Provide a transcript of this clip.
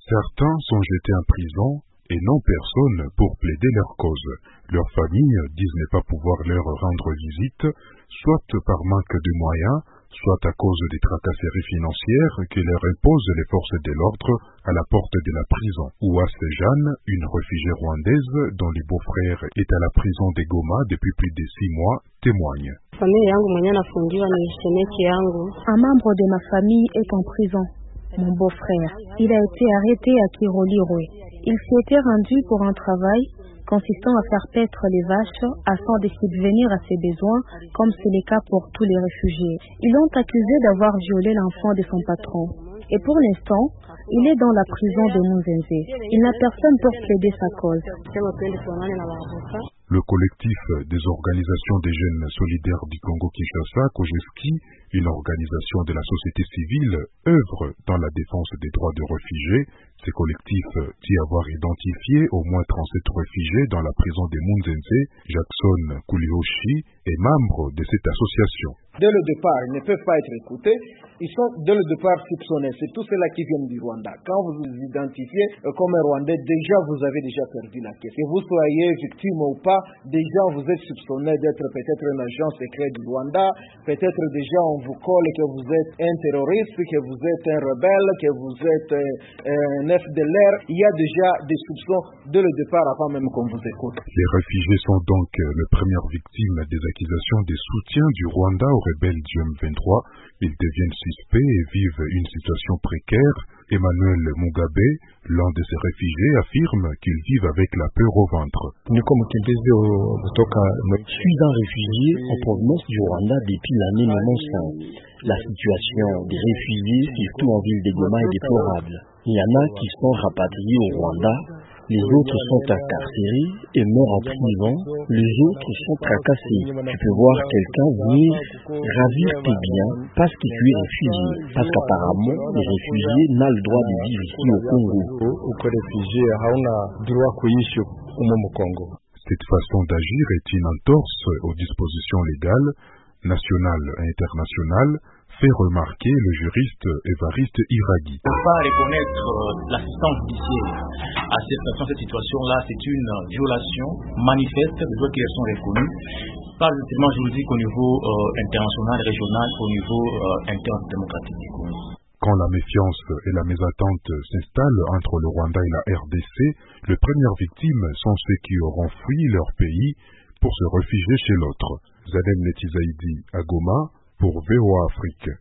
Certains sont jetés en prison et n'ont personne pour plaider leur cause. Leurs familles disent ne pas pouvoir leur rendre visite, soit par manque de moyens, soit à cause des tracasseries financières que leur imposent les forces de l'ordre à la porte de la prison. Ouasse Jeanne, une réfugiée rwandaise dont le beau-frère est à la prison de Goma depuis plus de 6 mois, témoigne. Un membre de ma famille est en prison. Mon beau-frère, il a été arrêté à Kirolirwe. Il s'était rendu pour un travail consistant à faire paître les vaches afin de subvenir à ses besoins, comme c'est le cas pour tous les réfugiés. Ils l'ont accusé d'avoir violé l'enfant de son patron. Et pour l'instant, il est dans la prison de Munzenze. Il n'a personne pour plaider sa cause. Le collectif des organisations des jeunes solidaires du Congo-Kinshasa, Kojeski, une organisation de la société civile, œuvre dans la défense des droits des réfugiés. Ces collectifs dit avoir identifié au moins 37 réfugiés dans la prison de Munzenze. Jackson Kulihoshi est membre de cette association. Dès le départ, ils ne peuvent pas être écoutés. Ils sont dès le départ soupçonnés. C'est tous ceux-là qui viennent du Rwanda. Quand vous vous identifiez comme un Rwandais, déjà vous avez déjà perdu la caisse. Que vous soyez victime ou pas, déjà vous êtes soupçonné d'être peut-être un agent secret du Rwanda. Peut-être déjà on vous colle que vous êtes un terroriste, que vous êtes un rebelle, que vous êtes un FDLR. Il y a déjà des soupçons dès le départ avant même qu'on vous écoute. Les réfugiés sont donc les premières victimes des accusations de soutien du Rwanda aux rebelles du M23. Ils deviennent suspects et vivent une situation précaire. Emmanuel Mugabe, l'un de ces réfugiés, affirme qu'ils vivent avec la peur au ventre. Je suis un réfugié en provenance du Rwanda depuis l'année 1995. La situation des réfugiés, surtout en ville de Goma, est déplorable. Il y en a qui sont rapatriés au Rwanda, les autres sont incarcérés et meurent en prison, les autres sont tracassés. Tu peux voir quelqu'un venir ravir tes biens parce que tu es réfugié, parce qu'apparemment les réfugiés n'ont le droit de vivre ici au Congo. Cette façon d'agir est une entorse aux dispositions légales, nationales et internationales, fait remarquer le juriste Évariste Iraghi. On ne peut pas reconnaître l'assistance judiciaire à cette situation-là, c'est une violation manifeste des droits qui sont reconnus, pas seulement juridique au niveau international, régional, au niveau interdémocratique du Congo. Quand la méfiance et la mésattente s'installent entre le Rwanda et la RDC, les premières victimes sont ceux qui auront fui leur pays pour se réfugier chez l'autre. Zadem Netizaidi à Goma pour VOA Afrique.